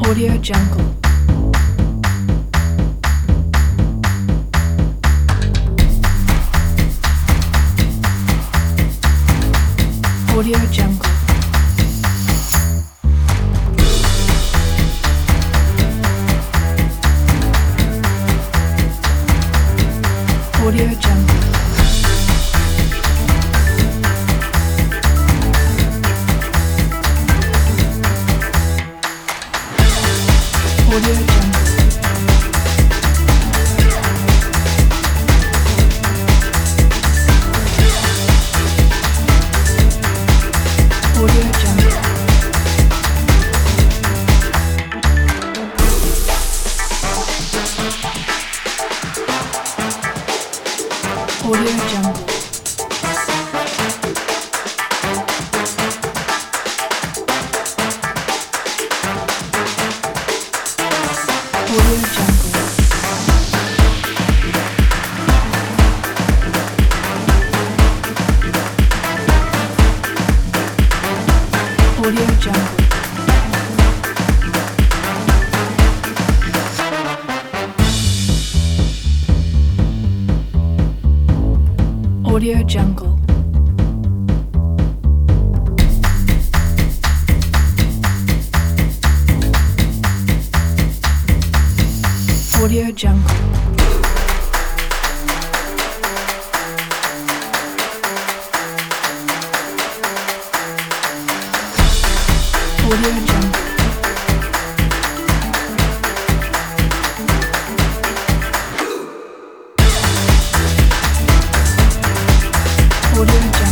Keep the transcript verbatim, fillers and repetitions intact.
Audio Jungle. Audio Jungle. Audio Jungle. Audio Jungle. Audio Jungle. Audio Jungle. Audio Jungle. Audio Jungle. Audio Jungle. Audio Jungle. Audio Jungle. Audio Jungle.